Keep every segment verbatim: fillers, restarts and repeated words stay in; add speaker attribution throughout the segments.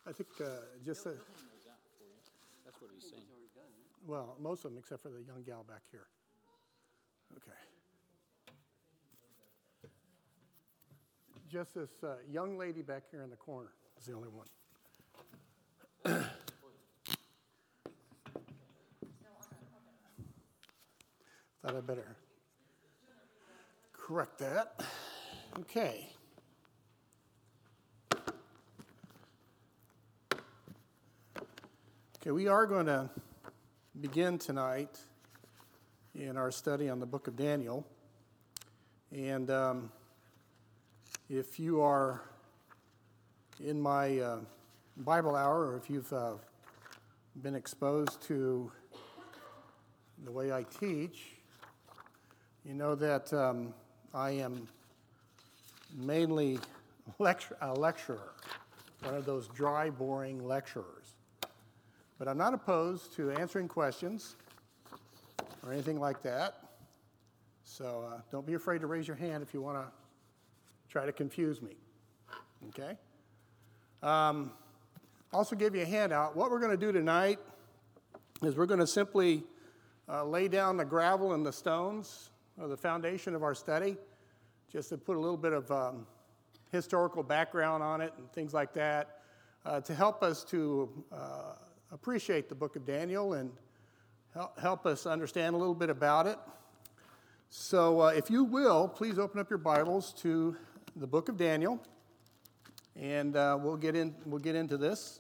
Speaker 1: I think uh, just,
Speaker 2: He'll,
Speaker 1: a,
Speaker 2: he'll hand those out for you. That's what he's saying.
Speaker 1: well, most of them except for the young gal back here. Okay. Just this uh, young lady back here in the corner is the only one. Thought I better correct that. Okay. Okay, we are going to begin tonight in our study on the book of Daniel. And um, if you are in my uh, Bible hour, or if you've uh, been exposed to the way I teach, you know that um, I am mainly lecture, a lecturer, one of those dry, boring lecturers. But I'm not opposed to answering questions or anything like that. So uh, don't be afraid to raise your hand if you want to try to confuse me. Okay? Um, also give you a handout. What we're going to do tonight is we're going to simply uh, lay down the gravel and the stones of the foundation of our study, just to put a little bit of um, historical background on it and things like that, uh, to help us to uh, appreciate the book of Daniel and help, help us understand a little bit about it. So uh, if you will, please open up your Bibles to the book of Daniel, and uh, we'll get in. We'll get into this.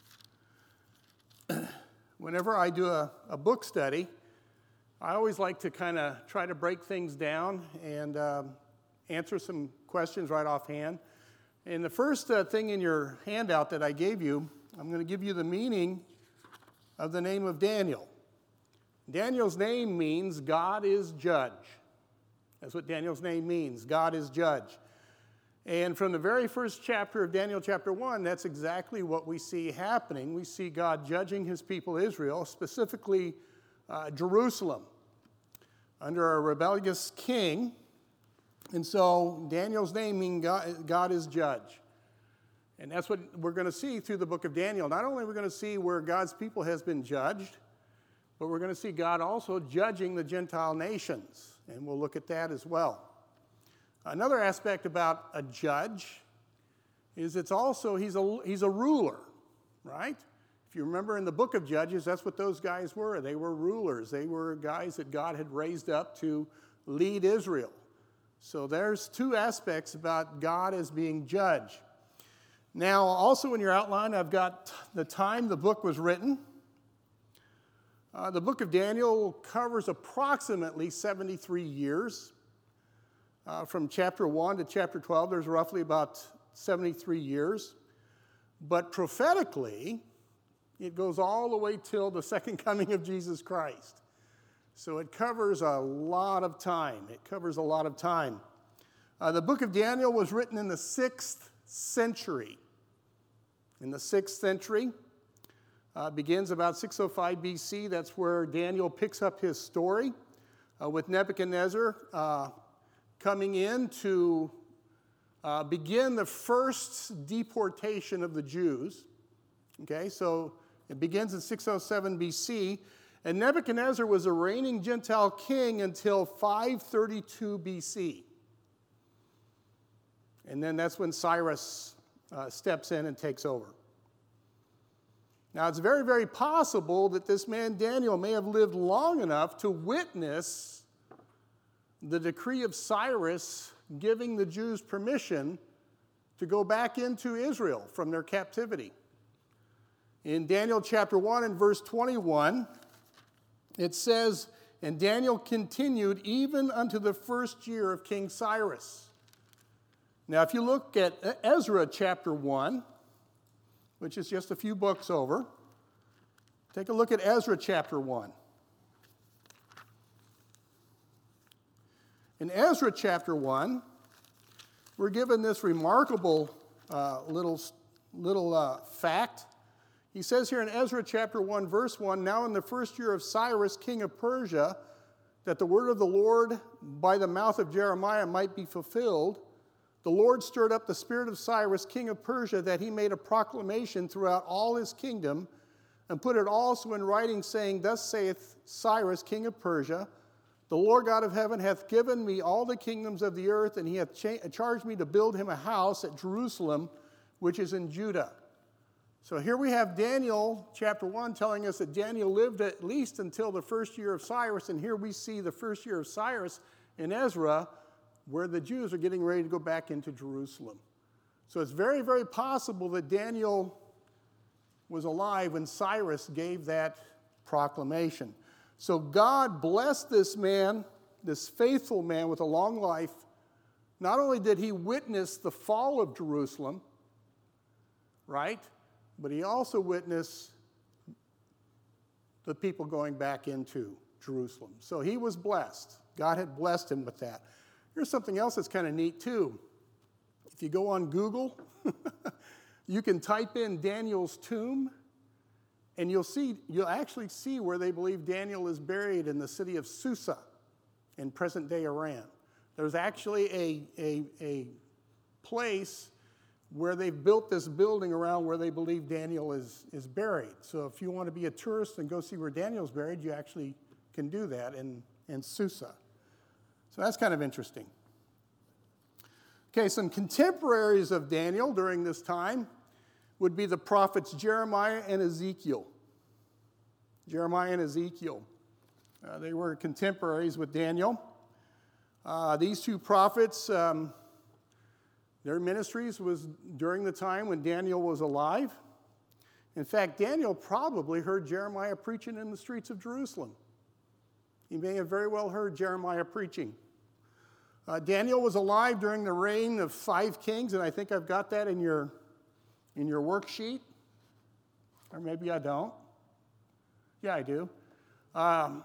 Speaker 1: Whenever I do a, a book study, I always like to kind of try to break things down and um, answer some questions right offhand. And the first uh, thing in your handout that I gave you, I'm going to give you the meaning of the name of Daniel. Daniel's name means God is judge. That's what Daniel's name means, God is judge. And from the very first chapter of Daniel chapter one, that's exactly what we see happening. We see God judging his people Israel, specifically uh, Jerusalem, under a rebellious king. And so Daniel's name means God, God is judge. And that's what we're going to see through the book of Daniel. Not only are we going to see where God's people has been judged, but we're going to see God also judging the Gentile nations. And we'll look at that as well. Another aspect about a judge is it's also, he's a, he's a ruler, right? If you remember in the book of Judges, that's what those guys were. They were rulers. They were guys that God had raised up to lead Israel. So there's two aspects about God as being judge. Now, also in your outline, I've got the time the book was written. Uh, the book of Daniel covers approximately seventy-three years. Uh, from chapter one to chapter twelve, there's roughly about seventy-three years. But prophetically, it goes all the way till the second coming of Jesus Christ. So it covers a lot of time. It covers a lot of time. Uh, the book of Daniel was written in the sixth century. In the sixth century, uh, begins about six oh five B C. That's where Daniel picks up his story uh, with Nebuchadnezzar uh, coming in to uh, begin the first deportation of the Jews. Okay, so it begins in six oh seven B C, and Nebuchadnezzar was a reigning Gentile king until five thirty-two B C. And then that's when Cyrus uh, steps in and takes over. Now, it's very, very possible that this man Daniel may have lived long enough to witness the decree of Cyrus giving the Jews permission to go back into Israel from their captivity. In Daniel chapter one and verse twenty-one, it says, "And Daniel continued even unto the first year of King Cyrus." Now, if you look at Ezra chapter one, which is just a few books over, take a look at Ezra chapter one. In Ezra chapter one, we're given this remarkable uh, little, little uh, fact. He says here in Ezra chapter one, verse one, "Now in the first year of Cyrus, king of Persia, that the word of the Lord by the mouth of Jeremiah might be fulfilled, the Lord stirred up the spirit of Cyrus, king of Persia, that he made a proclamation throughout all his kingdom, and put it also in writing, saying, Thus saith Cyrus, king of Persia, the Lord God of heaven hath given me all the kingdoms of the earth, and he hath cha- charged me to build him a house at Jerusalem, which is in Judah. So here we have Daniel, chapter one, telling us that Daniel lived at least until the first year of Cyrus, and here we see the first year of Cyrus in Ezra, where the Jews are getting ready to go back into Jerusalem. So it's very, very possible that Daniel was alive when Cyrus gave that proclamation. So God blessed this man, this faithful man with a long life. Not only did he witness the fall of Jerusalem, right, but he also witnessed the people going back into Jerusalem. So he was blessed. God had blessed him with that. Here's something else that's kind of neat too. If you go on Google, you can type in Daniel's tomb, and you'll see, you'll actually see where they believe Daniel is buried in the city of Susa in present-day Iran. There's actually a, a, a place where they've built this building around where they believe Daniel is, is buried. So if you want to be a tourist and go see where Daniel's buried, you actually can do that in, in Susa. So that's kind of interesting. Okay, some contemporaries of Daniel during this time would be the prophets Jeremiah and Ezekiel. Jeremiah and Ezekiel. Uh, they were contemporaries with Daniel. Uh, these two prophets, um, their ministries was during the time when Daniel was alive. In fact, Daniel probably heard Jeremiah preaching in the streets of Jerusalem. He may have very well heard Jeremiah preaching. Uh, Daniel was alive during the reign of five kings, and I think I've got that in your, in your worksheet. Or maybe I don't. Yeah, I do. Um,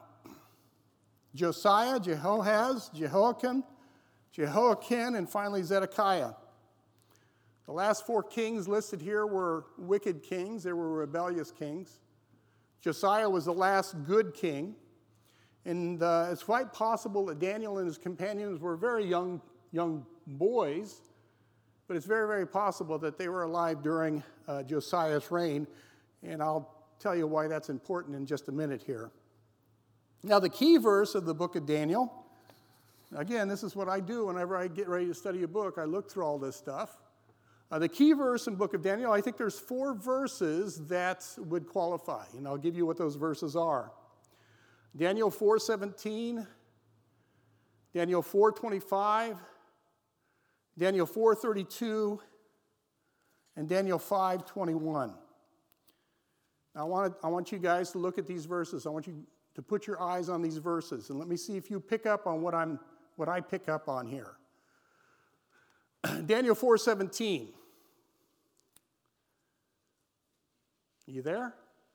Speaker 1: Josiah, Jehoahaz, Jehoiakim, Jehoiakim, and finally Zedekiah. The last four kings listed here were wicked kings. They were rebellious kings. Josiah was the last good king. And uh, it's quite possible that Daniel and his companions were very young, young boys, but it's very, very possible that they were alive during uh, Josiah's reign, and I'll tell you why that's important in just a minute here. Now, the key verse of the book of Daniel, again, this is what I do whenever I get ready to study a book. I look through all this stuff. Uh, the key verse in the book of Daniel, I think there's four verses that would qualify, and I'll give you what those verses are. Daniel four seventeen, Daniel four twenty-five, Daniel four thirty-two, and Daniel five twenty-one. Now, I want, I want you guys to look at these verses. I want you to put your eyes on these verses, and let me see if you pick up on what I'm what I pick up on here. Daniel four seventeen. You there?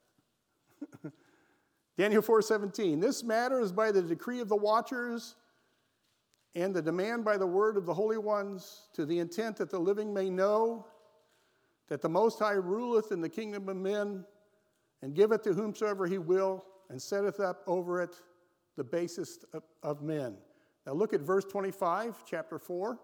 Speaker 1: Daniel four seventeen, this matter is by the decree of the watchers and the demand by the word of the holy ones, to the intent that the living may know that the Most High ruleth in the kingdom of men, and giveth to whomsoever he will, and setteth up over it the basest of, of men. Now look at verse twenty-five, chapter four.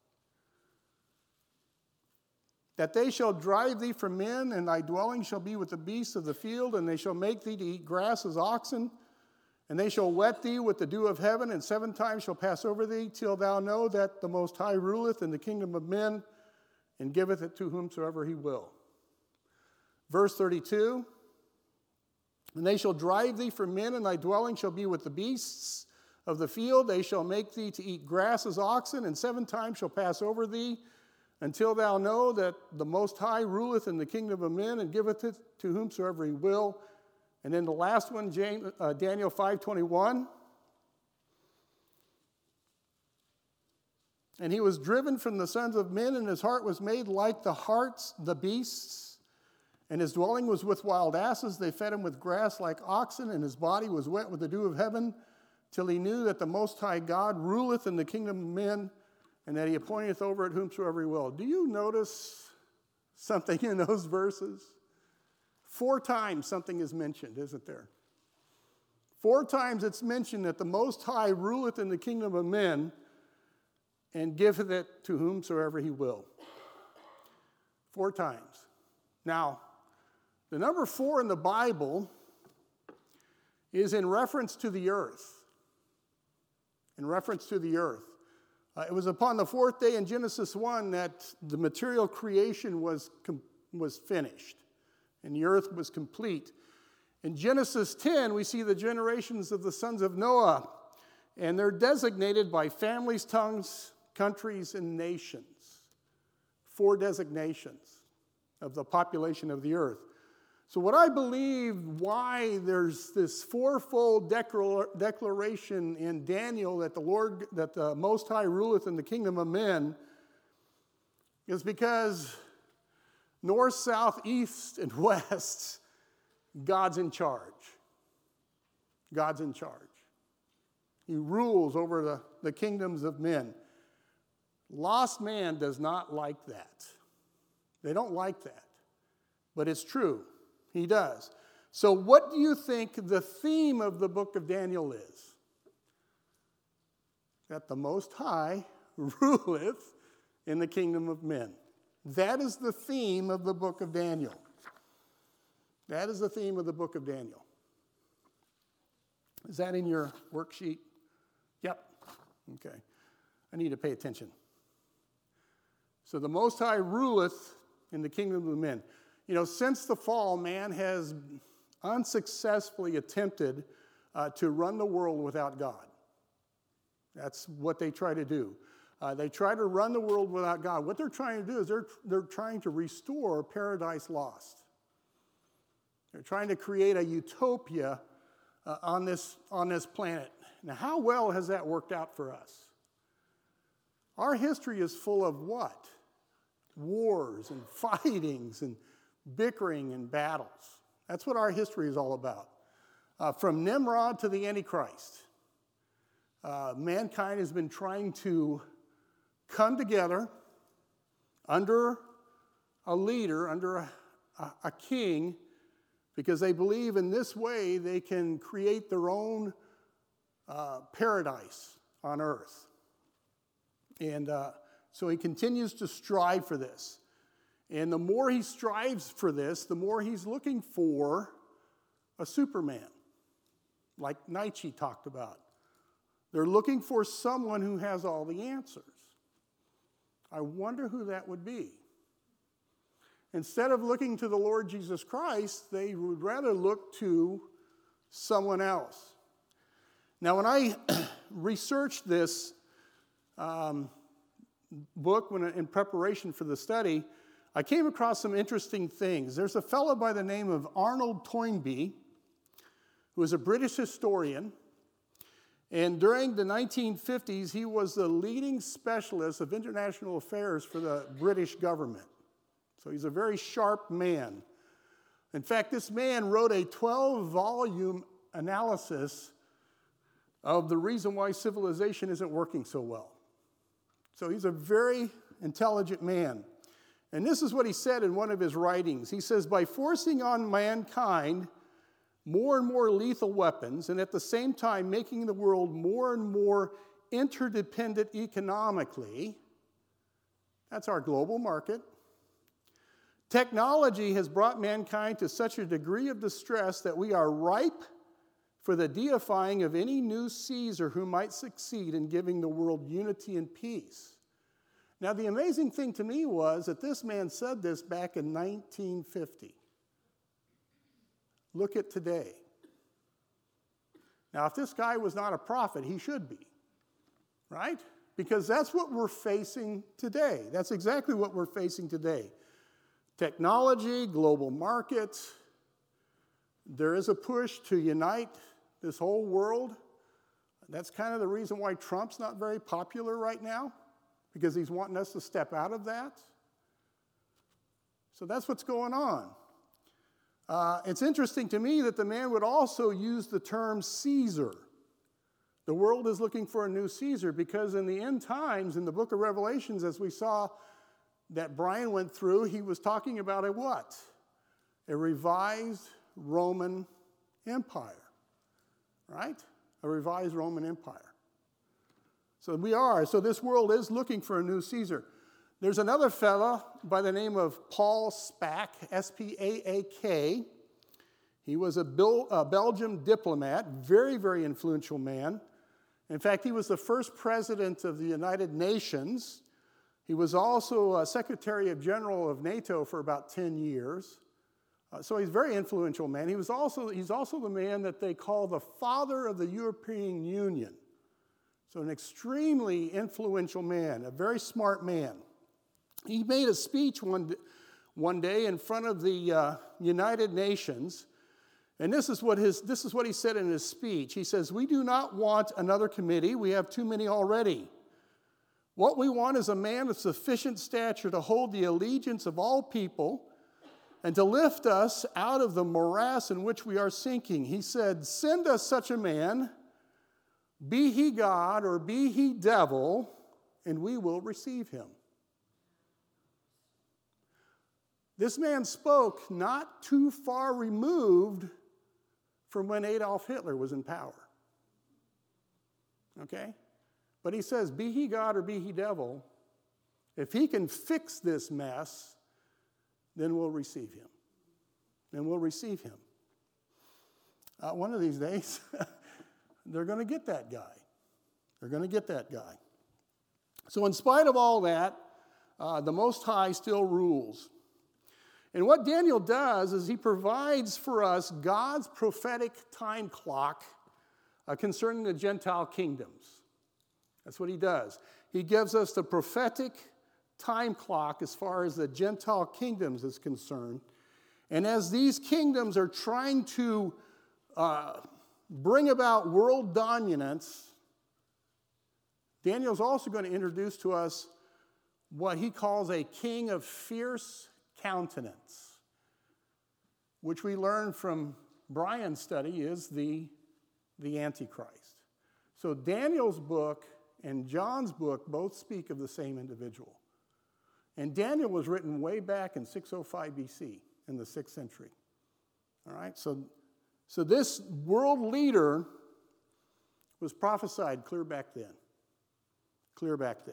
Speaker 1: That they shall drive thee from men, and thy dwelling shall be with the beasts of the field, and they shall make thee to eat grass as oxen, and they shall wet thee with the dew of heaven, and seven times shall pass over thee, till thou know that the Most High ruleth in the kingdom of men, and giveth it to whomsoever he will. Verse thirty-two, and they shall drive thee from men, and thy dwelling shall be with the beasts of the field. They shall make thee to eat grass as oxen, and seven times shall pass over thee, until thou know that the Most High ruleth in the kingdom of men, and giveth it to whomsoever he will. And then the last one, James, uh, Daniel five twenty-one. And he was driven from the sons of men, and his heart was made like the hearts, the beasts. And his dwelling was with wild asses. They fed him with grass like oxen, and his body was wet with the dew of heaven, till he knew that the Most High God ruleth in the kingdom of men, and that he appointeth over it whomsoever he will. Do you notice something in those verses? Four times something is mentioned, isn't there? Four times it's mentioned that the Most High ruleth in the kingdom of men, and giveth it to whomsoever he will. Four times. Now, the number four in the Bible is in reference to the earth. In reference to the earth. Uh, it was upon the fourth day in Genesis one that the material creation was, com- was finished, and the earth was complete. In Genesis ten, we see the generations of the sons of Noah, and they're designated by families, tongues, countries, and nations. Four designations of the population of the earth. So what I believe why there's this fourfold declar- declaration in Daniel that the Lord, that the Most High ruleth in the kingdom of men, is because north, south, east, and west, God's in charge. God's in charge. He rules over the, the kingdoms of men. Lost man does not like that. They don't like that. But it's true. He does. So what do you think the theme of the book of Daniel is? That the Most High ruleth in the kingdom of men. That is the theme of the book of Daniel. That is the theme of the book of Daniel. Is that in your worksheet? Yep. Okay. I need to pay attention. So the Most High ruleth in the kingdom of men. You know, since the fall, man has unsuccessfully attempted uh, to run the world without God. That's what they try to do. Uh, they try to run the world without God. What they're trying to do is they're, they're trying to restore paradise lost. They're trying to create a utopia uh, on this, on this planet. Now, how well has that worked out for us? Our history is full of what? Wars and fightings and bickering and battles. That's what our history is all about. Uh, from Nimrod to the Antichrist, uh, mankind has been trying to come together under a leader, under a, a, a king, because they believe in this way they can create their own uh, paradise on earth. And uh, so he continues to strive for this. And the more he strives for this, the more he's looking for a Superman, like Nietzsche talked about. They're looking for someone who has all the answers. I wonder who that would be. Instead of looking to the Lord Jesus Christ, they would rather look to someone else. Now, when I researched this um, book when, in preparation for the study, I came across some interesting things. There's a fellow by the name of Arnold Toynbee, who is a British historian. And during the nineteen fifties, he was the leading specialist of international affairs for the British government. So he's a very sharp man. In fact, this man wrote a twelve-volume analysis of the reason why civilization isn't working so well. So he's a very intelligent man. And this is what he said in one of his writings. He says, by forcing on mankind more and more lethal weapons, and at the same time making the world more and more interdependent economically, that's our global market, technology has brought mankind to such a degree of distress that we are ripe for the deifying of any new Caesar who might succeed in giving the world unity and peace. Now, the amazing thing to me was that this man said this back in nineteen fifty. Look at today. Now, if this guy was not a prophet, he should be, right? Because that's what we're facing today. That's exactly what we're facing today. Technology, global markets. There is a push to unite this whole world. That's kind of the reason why Trump's not very popular right now, because he's wanting us to step out of that. So that's what's going on. Uh, it's interesting to me that the man would also use the term Caesar. The world is looking for a new Caesar because in the end times, in the book of Revelations, as we saw that Brian went through, he was talking about a what? A revised Roman Empire, right? A revised Roman Empire. So we are. So this world is looking for a new Caesar. There's another fella by the name of Paul Spaak, S P A A K. He was a, Bil- a Belgian diplomat, very, very influential man. In fact, he was the first president of the United Nations. He was also a Secretary of General of NATO for about ten years. Uh, so he's a very influential man. He was also, he's also the man that they call the father of the European Union. So an extremely influential man, a very smart man. He made a speech one, one day in front of the uh, United Nations, and this is, what his, this is what he said in his speech. He says, "We do not want another committee. We have too many already. What we want is a man of sufficient stature to hold the allegiance of all people and to lift us out of the morass in which we are sinking." He said, "Send us such a man, be he God or be he devil, and we will receive him." This man spoke not too far removed from when Adolf Hitler was in power. Okay? But he says, be he God or be he devil, if he can fix this mess, then we'll receive him. Then we'll receive him. Uh, one of these days, they're going to get that guy. They're going to get that guy. So in spite of all that, uh, the Most High still rules. And what Daniel does is he provides for us God's prophetic time clock uh, concerning the Gentile kingdoms. That's what he does. He gives us the prophetic time clock as far as the Gentile kingdoms is concerned. And as these kingdoms are trying to uh, bring about world dominance, Daniel's also going to introduce to us what he calls a king of fierce countenance, which we learn from Brian's study is the, the Antichrist. So Daniel's book and John's book both speak of the same individual. And Daniel was written way back in six oh five B C, in the sixth century. All right, so, so this world leader was prophesied clear back then. Clear back then.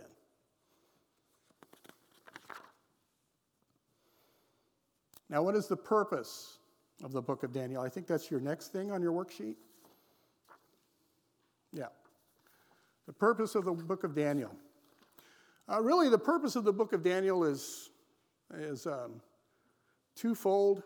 Speaker 1: Now, what is the purpose of the book of Daniel? I think that's your next thing on your worksheet. Yeah. The purpose of the book of Daniel. Uh, really, the purpose of the book of Daniel is, is um, twofold.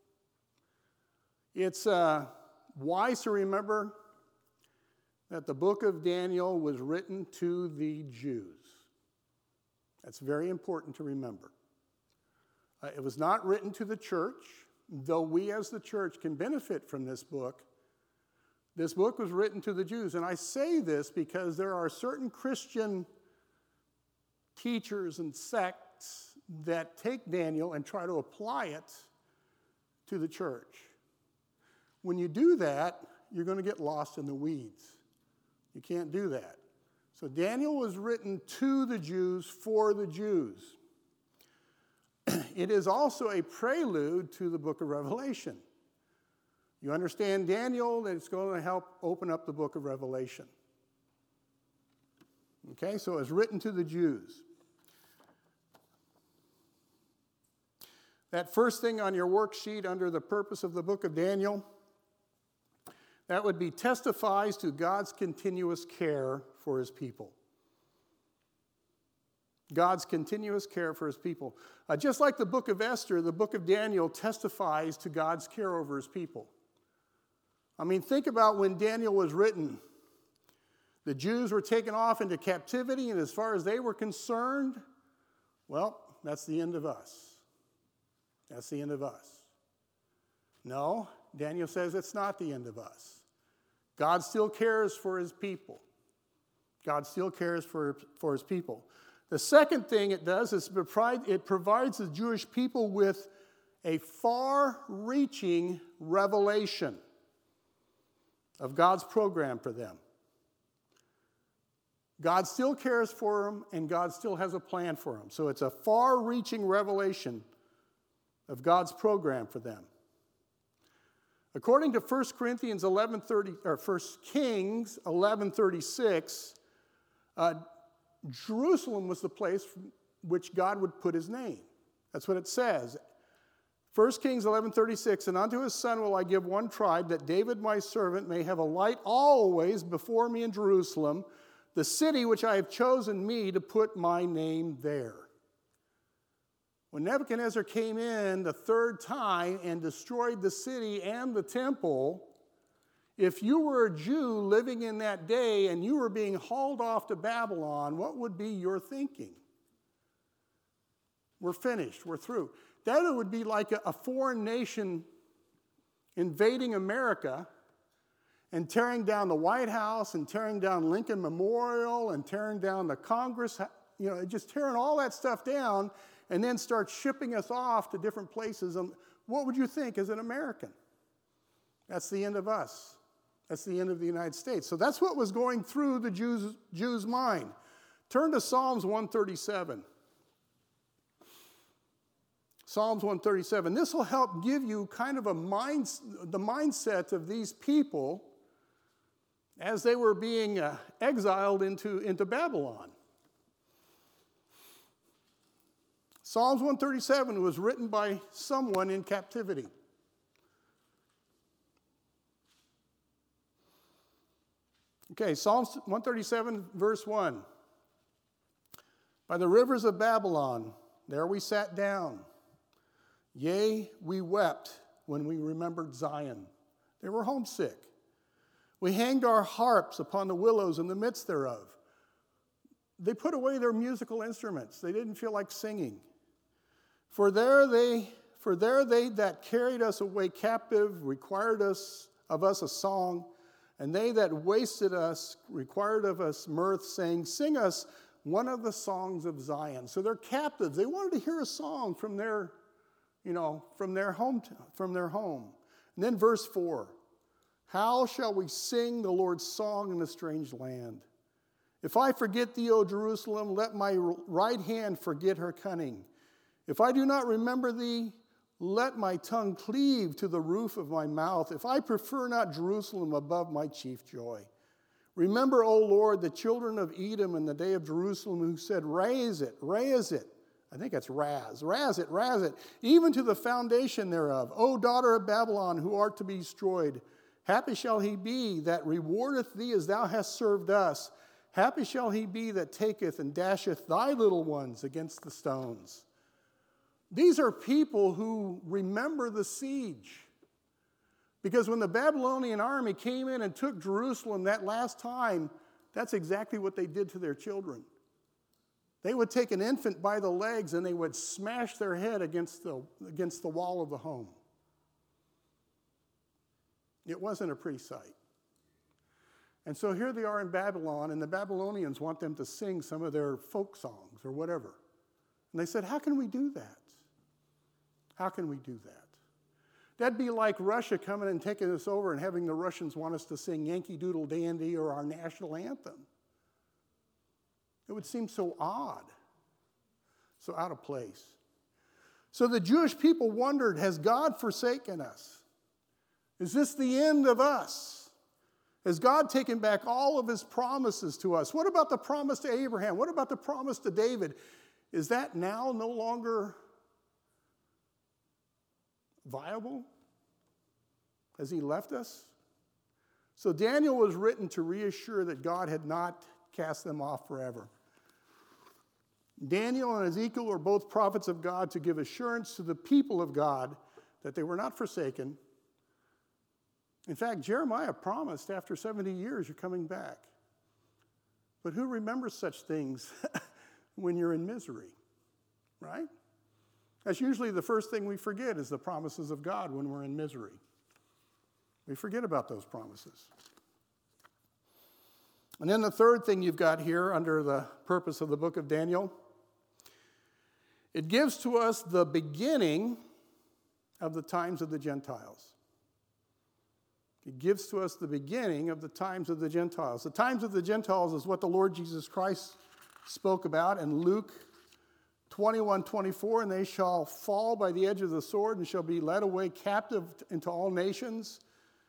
Speaker 1: It's uh, wise to remember that the book of Daniel was written to the Jews. That's very important to remember. Uh, it was not written to the church, though we as the church can benefit from this book. This book was written to the Jews. And I say this because there are certain Christian teachers and sects that take Daniel and try to apply it to the church. When you do that, you're going to get lost in the weeds. You can't do that. So Daniel was written to the Jews for the Jews. It is also a prelude to the book of Revelation. You understand Daniel, that it's going to help open up the book of Revelation. Okay, so it's written to the Jews. That first thing on your worksheet under the purpose of the book of Daniel, that would be testifies to God's continuous care for his people. God's continuous care for his people. Uh, just like the book of Esther, the book of Daniel testifies to God's care over his people. I mean, think about when Daniel was written. The Jews were taken off into captivity, and as far as they were concerned, well, that's the end of us. That's the end of us. No, Daniel says it's not the end of us. God still cares for his people. God still cares for, for his people. The second thing it does is it provides the Jewish people with a far-reaching revelation of God's program for them. God still cares for them, and God still has a plan for them. So it's a far-reaching revelation of God's program for them. According to First Corinthians eleven thirty, or First Kings eleven thirty-six, Uh, Jerusalem was the place from which God would put his name. That's what it says. First Kings eleven thirty-six, and unto his son will I give one tribe, that David my servant may have a light always before me in Jerusalem, the city which I have chosen me to put my name there. When Nebuchadnezzar came in the third time and destroyed the city and the temple, if you were a Jew living in that day and you were being hauled off to Babylon, what would be your thinking? We're finished, we're through. That would be like a, a foreign nation invading America and tearing down the White House and tearing down Lincoln Memorial and tearing down the Congress, you know, just tearing all that stuff down and then start shipping us off to different places. And what would you think as an American? That's the end of us. That's the end of the United States. So that's what was going through the Jews' Jews' mind. Turn to Psalms one thirty-seven. Psalms one thirty-seven. This will help give you kind of a mind, the mindset of these people as they were being uh, exiled into, into Babylon. Psalms one thirty-seven was written by someone in captivity. Okay, Psalms one thirty-seven, verse one. By the rivers of Babylon, there we sat down. Yea, we wept when we remembered Zion. They were homesick. We hanged our harps upon the willows in the midst thereof. They put away their musical instruments. They didn't feel like singing. For there they, for there they that carried us away captive required us of us a song, and they that wasted us required of us mirth, saying, sing us one of the songs of Zion. So they're captives. They wanted to hear a song from their, you know, from their home, from their home. And then verse four, how shall we sing the Lord's song in a strange land? If I forget thee, O Jerusalem, let my right hand forget her cunning. If I do not remember thee, let my tongue cleave to the roof of my mouth. If I prefer not Jerusalem above my chief joy. Remember, O Lord, the children of Edom in the day of Jerusalem, who said, raise it, raise it. I think that's raz. Raz it, raz it, even to the foundation thereof. O daughter of Babylon, who art to be destroyed, happy shall he be that rewardeth thee as thou hast served us. Happy shall he be that taketh and dasheth thy little ones against the stones. These are people who remember the siege. Because when the Babylonian army came in and took Jerusalem that last time, that's exactly what they did to their children. They would take an infant by the legs and they would smash their head against the, against the wall of the home. It wasn't a pretty sight. And so here they are in Babylon, and the Babylonians want them to sing some of their folk songs or whatever. And they said, how can we do that? How can we do that? That'd be like Russia coming and taking us over and having the Russians want us to sing Yankee Doodle Dandy or our national anthem. It would seem so odd, so out of place. So the Jewish people wondered, has God forsaken us? Is this the end of us? Has God taken back all of his promises to us? What about the promise to Abraham? What about the promise to David? Is that now no longer viable? Has he left us? So Daniel was written to reassure that God had not cast them off forever. Daniel and Ezekiel are both prophets of God to give assurance to the people of God that they were not forsaken. In fact, Jeremiah promised after seventy years, you're coming back. But who remembers such things when you're in misery, right? That's usually the first thing we forget is the promises of God when we're in misery. We forget about those promises. And then the third thing you've got here under the purpose of the book of Daniel, it gives to us the beginning of the times of the Gentiles. It gives to us the beginning of the times of the Gentiles. The times of the Gentiles is what the Lord Jesus Christ spoke about in Luke twenty-one twenty-four, and they shall fall by the edge of the sword and shall be led away captive into all nations.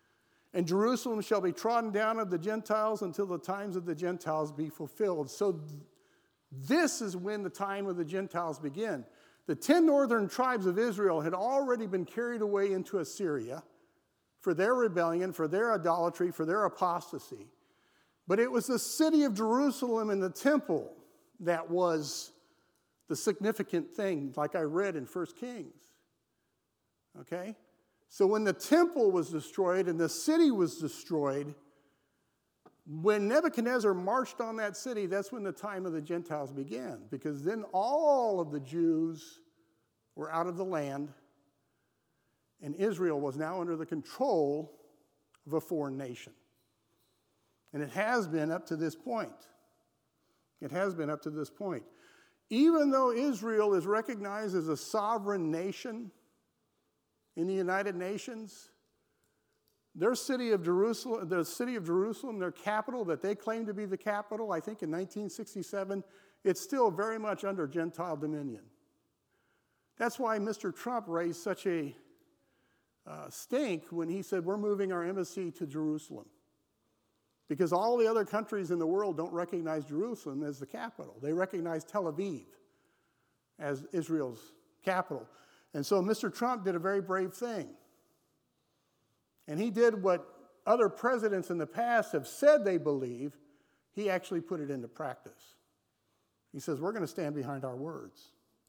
Speaker 1: And Jerusalem shall be trodden down of the Gentiles until the times of the Gentiles be fulfilled. So th- this is when the time of the Gentiles begin. The ten northern tribes of Israel had already been carried away into Assyria for their rebellion, for their idolatry, for their apostasy. But it was the city of Jerusalem and the temple that was the significant thing, like I read in First Kings. Okay? So when the temple was destroyed and the city was destroyed, when Nebuchadnezzar marched on that city, that's when the time of the Gentiles began. Because then all of the Jews were out of the land, and Israel was now under the control of a foreign nation. And it has been up to this point. It has been up to this point. Even though Israel is recognized as a sovereign nation in the United Nations, their city of Jerusalem, the city of Jerusalem, their capital that they claim to be the capital, I think in nineteen sixty-seven, it's still very much under Gentile dominion. That's why Mister Trump raised such a uh, stink when he said, we're moving our embassy to Jerusalem. Because all the other countries in the world don't recognize Jerusalem as the capital. They recognize Tel Aviv as Israel's capital. And so Mister Trump did a very brave thing. And he did what other presidents in the past have said they believe. He actually put it into practice. He says, we're going to stand behind our words.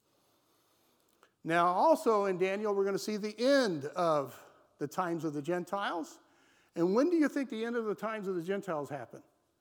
Speaker 1: Now, also in Daniel, we're going to see the end of the times of the Gentiles. And when do you think the end of the times of the Gentiles happen?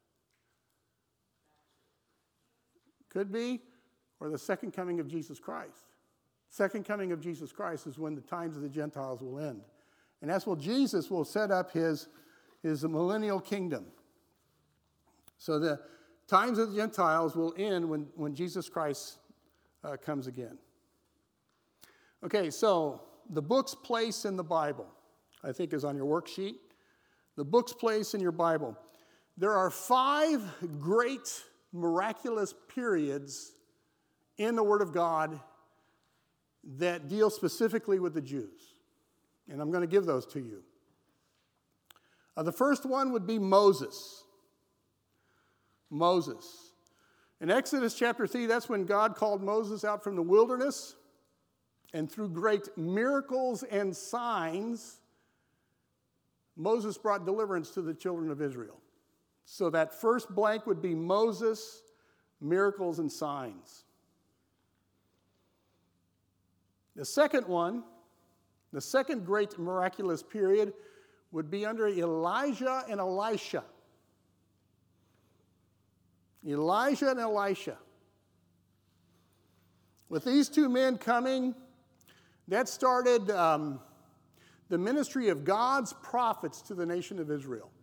Speaker 1: Could be, or the second coming of Jesus Christ. Second coming of Jesus Christ is when the times of the Gentiles will end. And that's when Jesus will set up his, his millennial kingdom. So the times of the Gentiles will end when, when Jesus Christ uh, comes again. Okay, so the book's place in the Bible, I think, is on your worksheet. The book's place in your Bible. There are five great miraculous periods in the Word of God that deal specifically with the Jews. And I'm going to give those to you. Uh, the first one would be Moses. Moses. In Exodus chapter three, that's when God called Moses out from the wilderness. And through great miracles and signs, Moses brought deliverance to the children of Israel. So that first blank would be Moses, miracles and signs. The second one, the second great miraculous period, would be under Elijah and Elisha. Elijah and Elisha. With these two men coming, that started um, the ministry of God's prophets to the nation of Israel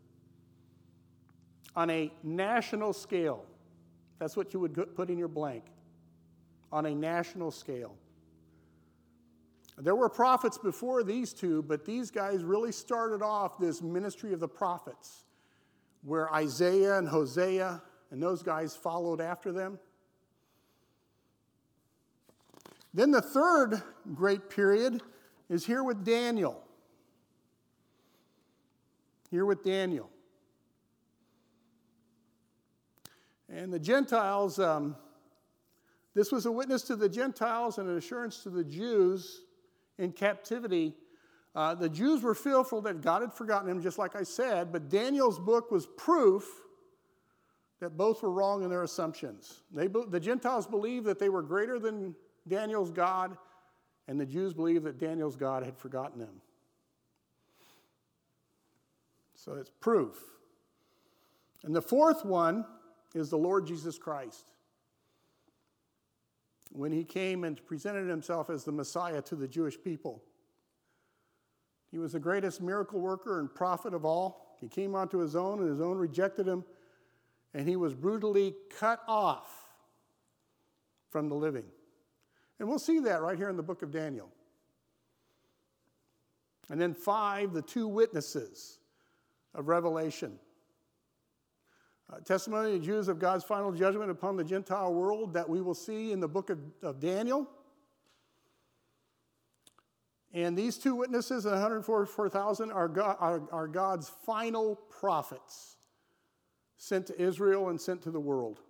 Speaker 1: on a national scale. That's what you would put in your blank. On a national scale. There were prophets before these two, but these guys really started off this ministry of the prophets, where Isaiah and Hosea and those guys followed after them. Then the third great period is here with Daniel. Here with Daniel. And the Gentiles, um, this was a witness to the Gentiles and an assurance to the Jews in captivity. Uh, the Jews were fearful that God had forgotten them, just like I said, but Daniel's book was proof that both were wrong in their assumptions. They, the Gentiles believed that they were greater than Daniel's God, and the Jews believed that Daniel's God had forgotten them. So it's proof. And the fourth one is the Lord Jesus Christ. When he came and presented himself as the Messiah to the Jewish people. He was the greatest miracle worker and prophet of all. He came onto his own, and his own rejected him, and he was brutally cut off from the living. And we'll see that right here in the book of Daniel. And then five, the two witnesses of Revelation. Uh, testimony of the Jews of God's final judgment upon the Gentile world that we will see in the book of, of Daniel. And these two witnesses, the one hundred forty-four thousand, are, God, are, are God's final prophets sent to Israel and sent to the world.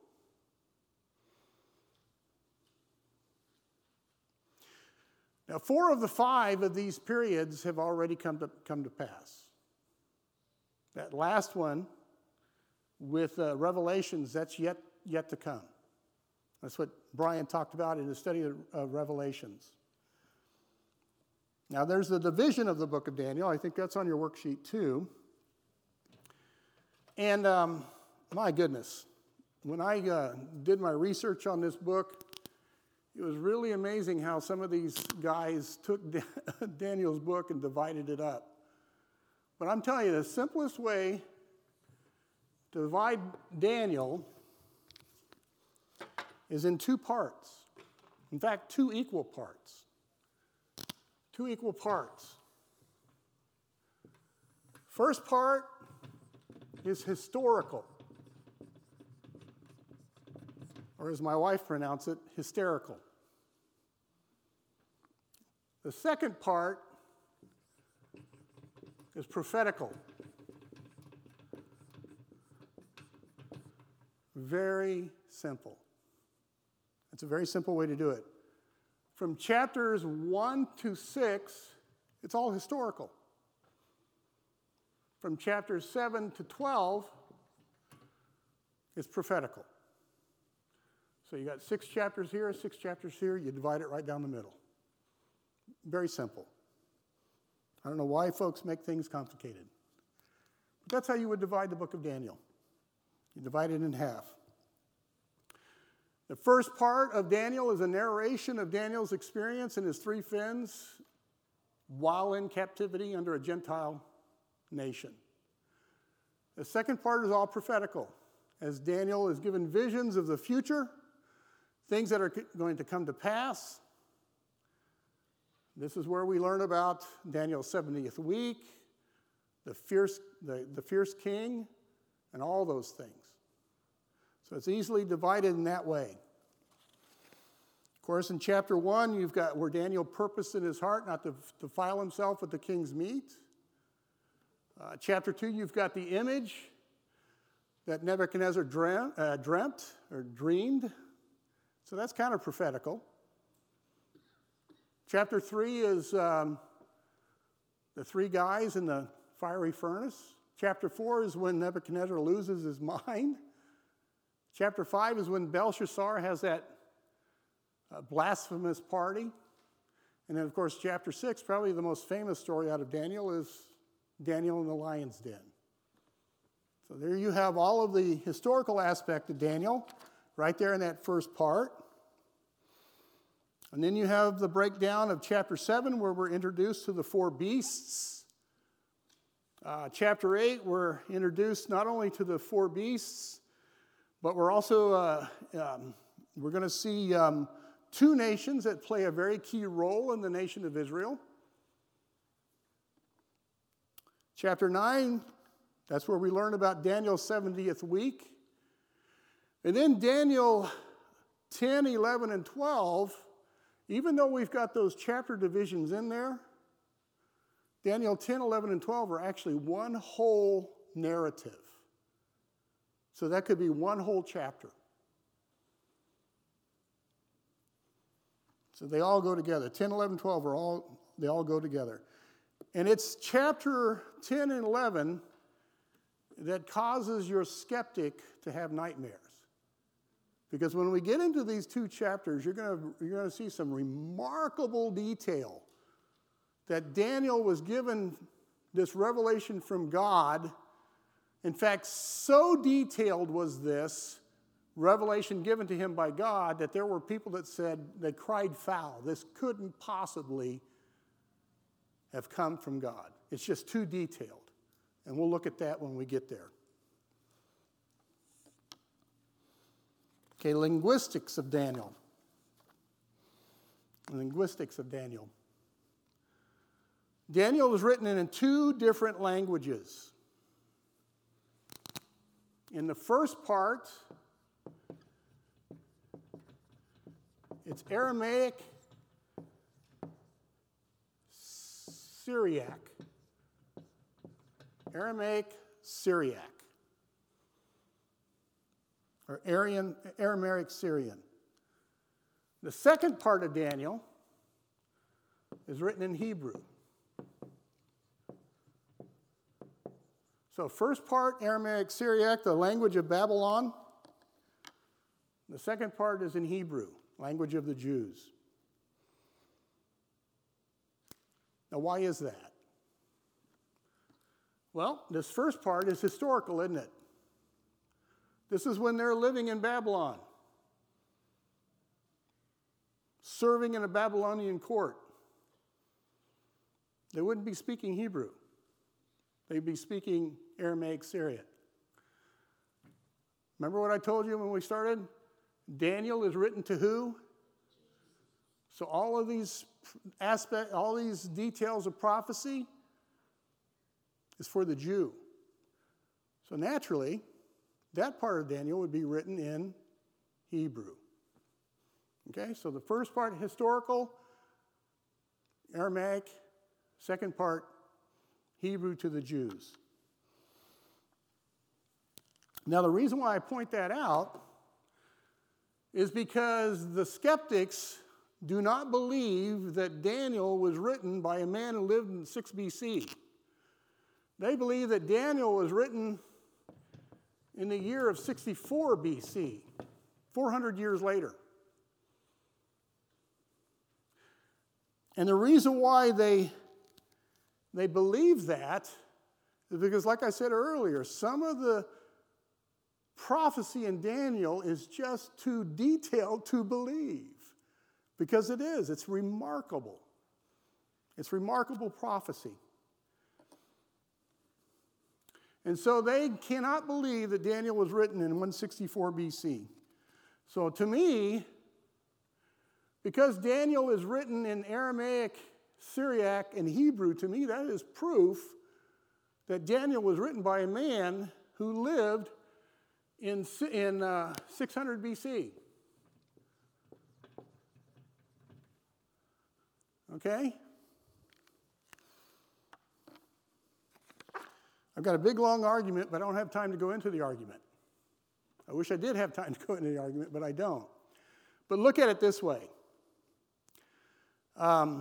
Speaker 1: Now, four of the five of these periods have already come to, come to pass. That last one with uh, Revelations, that's yet, yet to come. That's what Brian talked about in his study of uh, Revelations. Now, there's the division of the book of Daniel. I think that's on your worksheet too. And um, my goodness, when I uh, did my research on this book, it was really amazing how some of these guys took Daniel's book and divided it up. But I'm telling you, the simplest way to divide Daniel is in two parts. In fact, two equal parts. Two equal parts. First part is historical. Or as my wife pronounced it, hysterical. The second part is prophetical. Very simple. It's a very simple way to do it. From chapters one to six, it's all historical. From chapters seven to twelve, it's prophetical. So you got six chapters here, six chapters here, you divide it right down the middle. Very simple. I don't know why folks make things complicated. But that's how you would divide the book of Daniel. You divide it in half. The first part of Daniel is a narration of Daniel's experience and his three friends while in captivity under a Gentile nation. The second part is all prophetical, as Daniel is given visions of the future, things that are going to come to pass. This is where we learn about Daniel's seventieth week, the fierce, the, the fierce king, and all those things. So it's easily divided in that way. Of course, in chapter one, you've got where Daniel purposed in his heart not to defile himself with the king's meat. Uh, chapter two, you've got the image that Nebuchadnezzar dreamt, uh, dreamt or dreamed. So that's kind of prophetical. Chapter three is um, the three guys in the fiery furnace. Chapter four is when Nebuchadnezzar loses his mind. Chapter five is when Belshazzar has that uh, blasphemous party. And then, of course, chapter six, probably the most famous story out of Daniel, is Daniel in the lion's den. So there you have all of the historical aspect of Daniel right there in that first part. And then you have the breakdown of chapter seven, where we're introduced to the four beasts. Uh, chapter eight, we're introduced not only to the four beasts, but we're also uh, um, we're going to see um, two nations that play a very key role in the nation of Israel. Chapter nine, that's where we learn about Daniel's seventieth week. And then Daniel ten, eleven, and twelve, even though we've got those chapter divisions in there, Daniel ten, eleven, and twelve are actually one whole narrative. So that could be one whole chapter. So they all go together. ten, eleven, twelve are all, they all go together. And it's chapter ten and eleven that causes your skeptic to have nightmares. Because when we get into these two chapters, you're going to, you're going to see some remarkable detail that Daniel was given this revelation from God. In fact, so detailed was this revelation given to him by God that there were people that said, they cried foul. This couldn't possibly have come from God. It's just too detailed. And we'll look at that when we get there. Okay, linguistics of Daniel. Linguistics of Daniel. Daniel is written in two different languages. In the first part, it's Aramaic Syriac. Aramaic Syriac. Or Aryan, Aramaic Syrian. The second part of Daniel is written in Hebrew. So first part, Aramaic Syriac, the language of Babylon. The second part is in Hebrew, language of the Jews. Now, why is that? Well, this first part is historical, isn't it? This is when they're living in Babylon, serving in a Babylonian court. They wouldn't be speaking Hebrew. They'd be speaking Aramaic Syriac. Remember what I told you when we started? Daniel is written to who? So all of these aspects, all these details of prophecy is for the Jew. So naturally, that part of Daniel would be written in Hebrew. Okay, so the first part, historical, Aramaic. Second part, Hebrew to the Jews. Now, the reason why I point that out is because the skeptics do not believe that Daniel was written by a man who lived in six B C. They believe that Daniel was written in the year of sixty-four B C, four hundred years later. And the reason why they, they believe that is because, like I said earlier, some of the prophecy in Daniel is just too detailed to believe. Because it is. It's remarkable. It's remarkable prophecy. And so they cannot believe that Daniel was written in one sixty-four B C. So to me, because Daniel is written in Aramaic, Syriac, and Hebrew, to me that is proof that Daniel was written by a man who lived in, in uh, six hundred B C. Okay? I've got a big, long argument, but I don't have time to go into the argument. I wish I did have time to go into the argument, but I don't. But look at it this way. Um,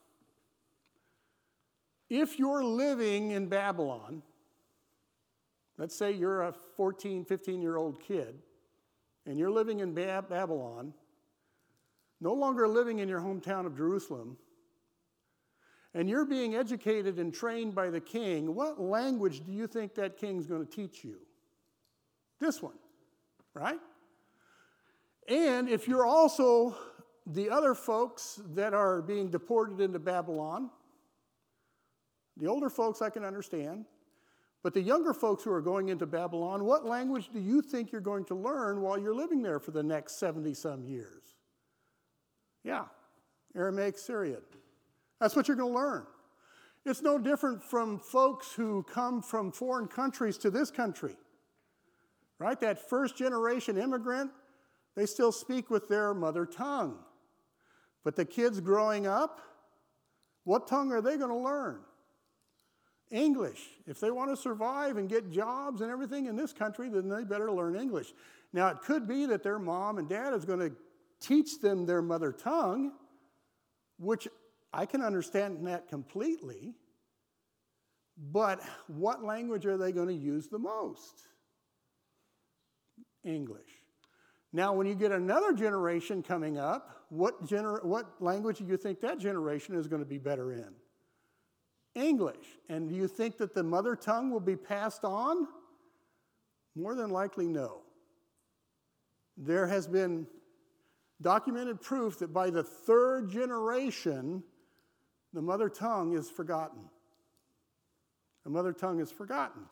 Speaker 1: if you're living in Babylon, let's say you're a fourteen, fifteen-year-old kid, and you're living in ba- Babylon, no longer living in your hometown of Jerusalem, and you're being educated and trained by the king, what language do you think that king's going to teach you? This one, right? And if you're also the other folks that are being deported into Babylon, the older folks I can understand, but the younger folks who are going into Babylon, what language do you think you're going to learn while you're living there for the next seventy-some years? Yeah, Aramaic Syrian. That's what you're going to learn. It's no different from folks who come from foreign countries to this country, right? That first generation immigrant, they still speak with their mother tongue. But the kids growing up, what tongue are they going to learn? English. If they want to survive and get jobs and everything in this country, then they better learn English. Now, it could be that their mom and dad is going to teach them their mother tongue, which I can understand that completely, but what language are they going to use the most? English. Now, when you get another generation coming up, what, gener- what language do you think that generation is going to be better in? English. And do you think that the mother tongue will be passed on? More than likely, no. There has been documented proof that by the third generation, the mother tongue is forgotten. The mother tongue is forgotten.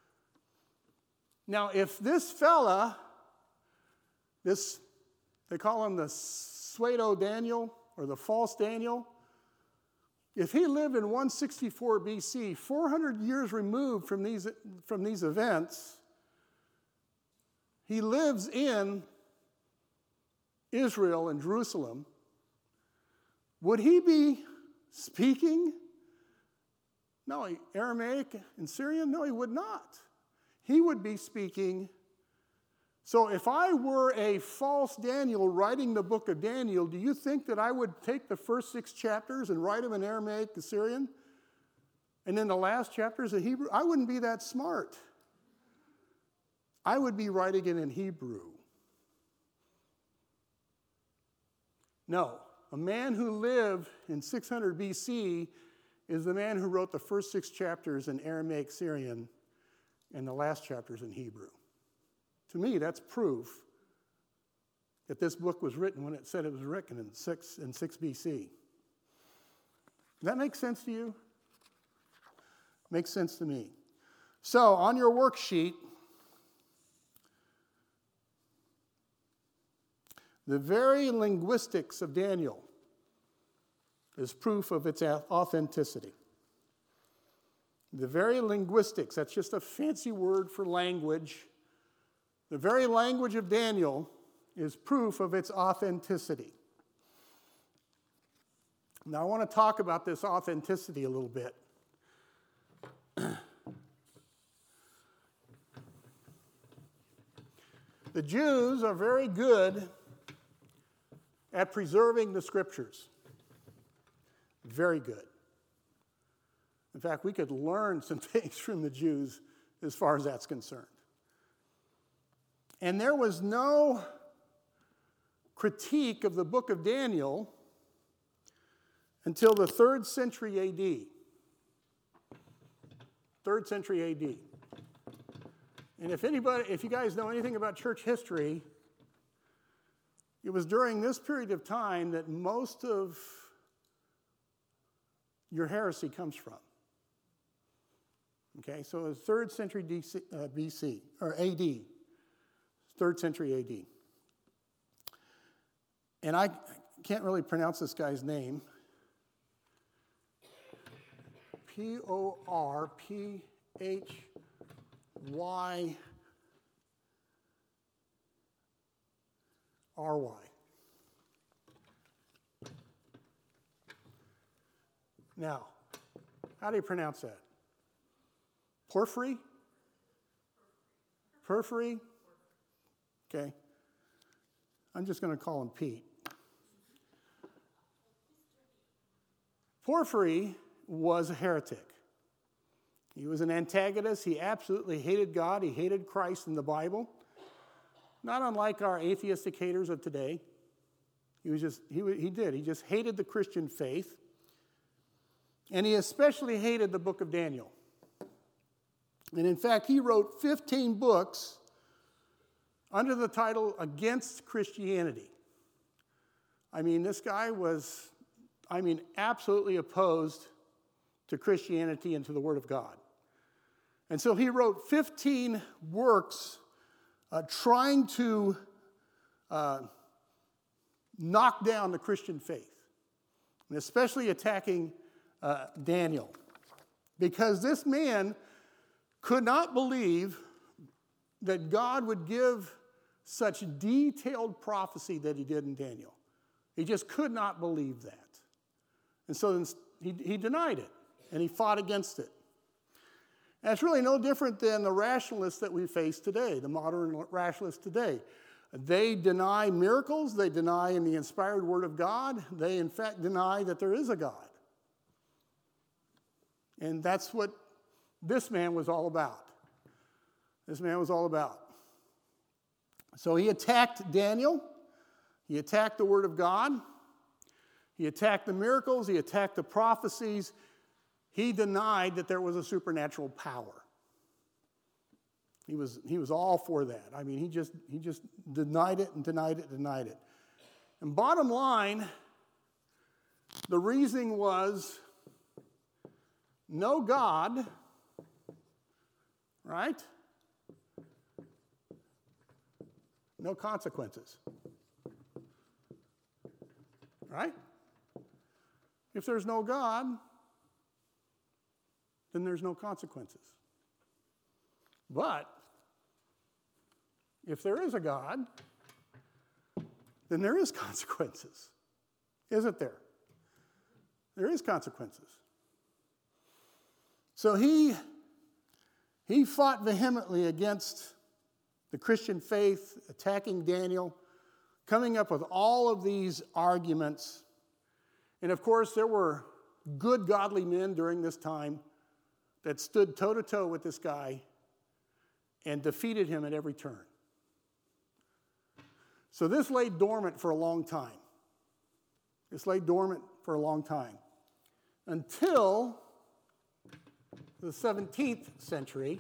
Speaker 1: Now, if this fella, this, they call him the pseudo Daniel or the false Daniel, if he lived in one sixty-four B C, four hundred years removed from these, from these events, he lives in Israel and Jerusalem, would he be speaking No, he, Aramaic and Syrian? No, he would not. He would be speaking. So if I were a false Daniel writing the book of Daniel, do you think that I would take the first six chapters and write them in Aramaic, Assyrian, and then the last chapters in Hebrew? I wouldn't be that smart. I would be writing it in Hebrew. No, a man who lived in six hundred B C is the man who wrote the first six chapters in Aramaic Syrian and the last chapters in Hebrew. To me, that's proof that this book was written when it said it was written in six, in six B C. Does that make sense to you? Makes sense to me. So, on your worksheet, the very linguistics of Daniel is proof of its authenticity. The very linguistics, that's just a fancy word for language. The very language of Daniel is proof of its authenticity. Now, I want to talk about this authenticity a little bit. The Jews are very good at preserving the scriptures. Very good. In fact, we could learn some things from the Jews as far as that's concerned. And there was no critique of the book of Daniel until the third century A D. third century A D. And if anybody, if you guys know anything about church history, it was during this period of time that most of your heresy comes from. Okay, so it's third century D C, uh, B C, or A D, third century A D. And I can't really pronounce this guy's name. P O R P H Y R Y. Now, how do you pronounce that? Porphyry? Porphyry? Okay. I'm just going to call him Pete. Porphyry was a heretic. He was an antagonist. He absolutely hated God. He hated Christ and the Bible. Not unlike our atheistic haters of today. He was just, he, he did. He just hated the Christian faith. And he especially hated the book of Daniel. And in fact, he wrote fifteen books under the title Against Christianity. I mean, this guy was, I mean, absolutely opposed to Christianity and to the Word of God. And so he wrote fifteen works uh, trying to uh, knock down the Christian faith, and especially attacking uh, Daniel. Because this man could not believe that God would give such detailed prophecy that he did in Daniel. He just could not believe that. And so he, he denied it, and he fought against it. And it's really no different than the rationalists that we face today, the modern rationalists today. They deny miracles. They deny in the inspired Word of God. They, in fact, deny that there is a God. And that's what this man was all about. This man was all about. So he attacked Daniel. He attacked the Word of God. He attacked the miracles. He attacked the prophecies. He denied that there was a supernatural power. He was, he was all for that. I mean, he just, he just denied it and denied it, denied it. And bottom line, the reasoning was no God, right? No consequences. Right? If there's no God, then there's no consequences. But if there is a God, then there is consequences. Isn't there? There is consequences. So he, he fought vehemently against the Christian faith, attacking Daniel, coming up with all of these arguments. And of course, there were good, godly men during this time that stood toe-to-toe with this guy and defeated him at every turn. So this lay dormant for a long time. This lay dormant for a long time. Until the seventeenth century,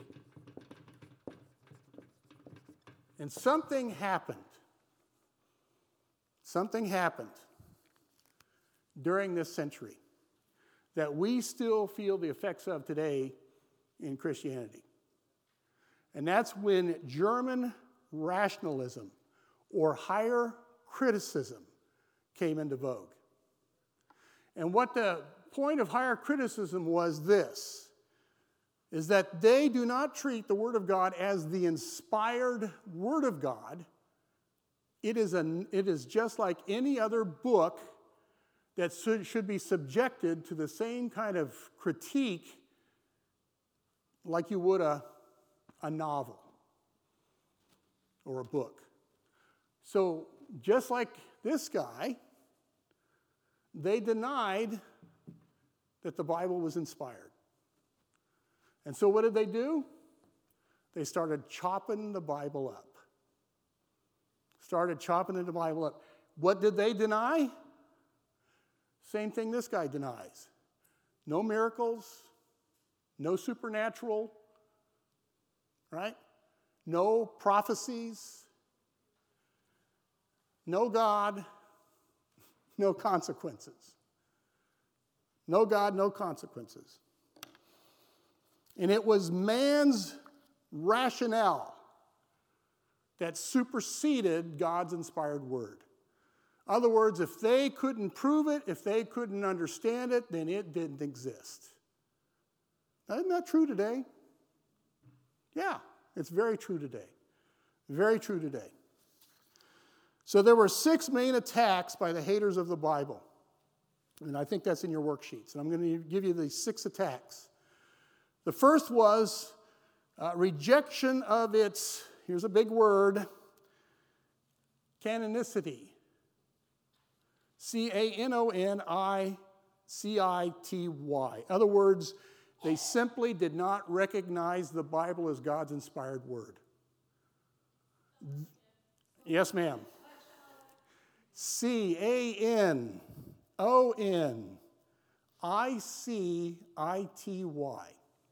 Speaker 1: and something happened. Something happened during this century that we still feel the effects of today in Christianity. And that's when German rationalism or higher criticism came into vogue. And what the point of higher criticism was this, is that they do not treat the Word of God as the inspired Word of God. It is, a, it is just like any other book that should be subjected to the same kind of critique like you would a, a novel or a book. So just like this guy, they denied that the Bible was inspired. And so what did they do? They started chopping the Bible up. Started chopping the Bible up. What did they deny? Same thing this guy denies. No miracles, no supernatural, right? No prophecies, no God, no consequences. No God, no consequences. And it was man's rationale that superseded God's inspired word. In other words, if they couldn't prove it, if they couldn't understand it, then it didn't exist. Now, isn't that true today? Yeah, it's very true today. Very true today. So there were six main attacks by the haters of the Bible. And I think that's in your worksheets. And I'm going to give you these six attacks. The first was uh, rejection of its, here's a big word, canonicity. C A N O N I C I T Y. In other words, they simply did not recognize the Bible as God's inspired word. Yes, ma'am. C A N O N I C I T Y.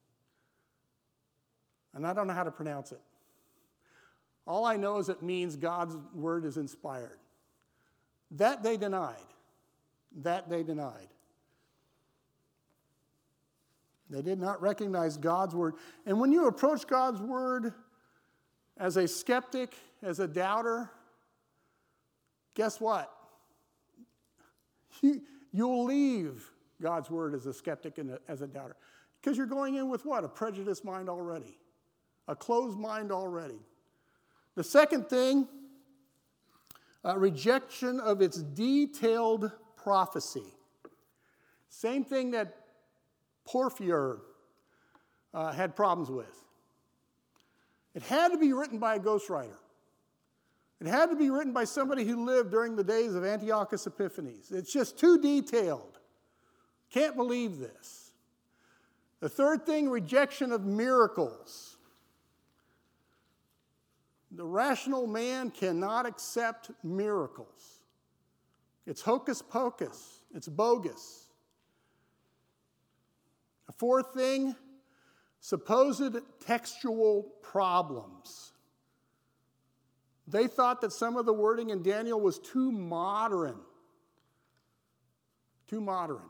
Speaker 1: And I don't know how to pronounce it. All I know is it means God's word is inspired. That they denied. That they denied. They did not recognize God's word. And when you approach God's word as a skeptic, as a doubter, guess what? You, you'll leave God's word as a skeptic and a, as a doubter. Because you're going in with what? A prejudiced mind already. A closed mind already. The second thing, uh, rejection of its detailed prophecy. Same thing that Porphyr uh, had problems with. It had to be written by a ghostwriter. It had to be written by somebody who lived during the days of Antiochus Epiphanes. It's just too detailed. Can't believe this. The third thing, rejection of miracles. The rational man cannot accept miracles. It's hocus pocus. It's bogus. The fourth thing, supposed textual problems. They thought that some of the wording in Daniel was too modern. Too modern.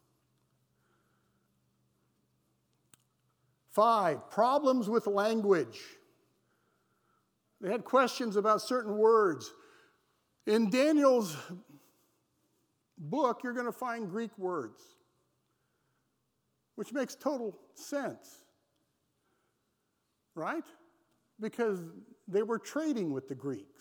Speaker 1: Five, problems with language. They had questions about certain words. In Daniel's book, you're going to find Greek words, which makes total sense, right? Because they were trading with the Greeks.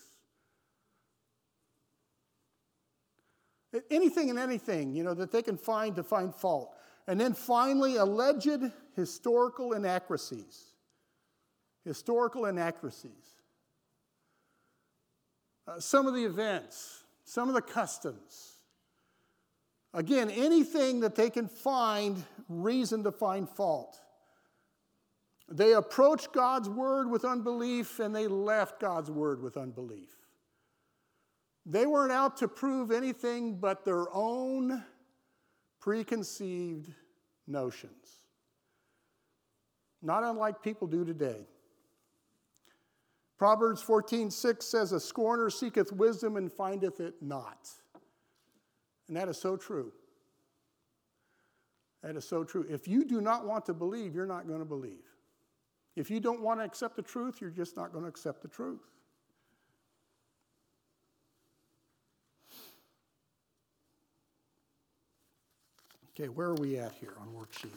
Speaker 1: Anything and anything, you know, that they can find to find fault. And then finally, alleged historical inaccuracies. Historical inaccuracies. Uh, some of the events, some of the customs. Again, anything that they can find reason to find fault. They approached God's word with unbelief, and they left God's word with unbelief. They weren't out to prove anything but their own preconceived notions. Not unlike people do today. Proverbs fourteen six says, "A scorner seeketh wisdom and findeth it not." And that is so true. That is so true. If you do not want to believe, you're not going to believe. If you don't want to accept the truth, you're just not going to accept the truth. Okay, where are we at here on worksheet?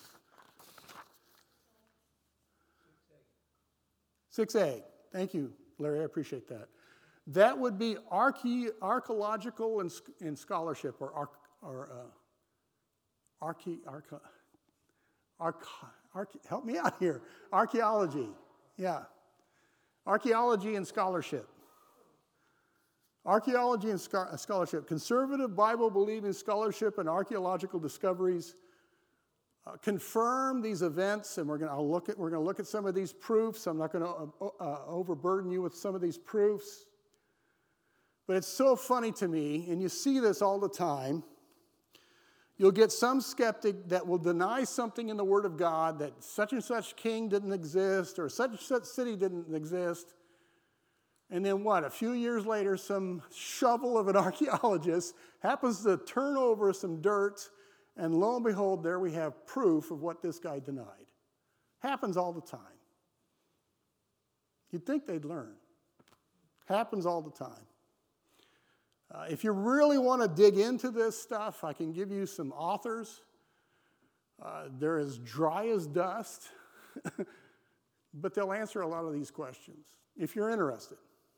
Speaker 1: six A. Thank you, Larry. I appreciate that. That would be archae- archaeological and, and scholarship, or, arch, or uh, archae, archa, arch, arch, help me out here. Archaeology, yeah. Archaeology and scholarship. Archaeology and scho- scholarship. Conservative Bible-believing scholarship and archaeological discoveries uh, confirm these events, and we're going to look at we're going to look at some of these proofs. I'm not going to uh, uh, overburden you with some of these proofs. But it's so funny to me, and you see this all the time. You'll get some skeptic that will deny something in the Word of God, that such and such king didn't exist, or such and such city didn't exist. And then what? A few years later, some shovel of an archaeologist happens to turn over some dirt, and lo and behold, there we have proof of what this guy denied. Happens all the time. You'd think they'd learn. Happens all the time. Uh, if you really want to dig into this stuff, I can give you some authors. Uh, they're as dry as dust, but they'll answer a lot of these questions if you're interested.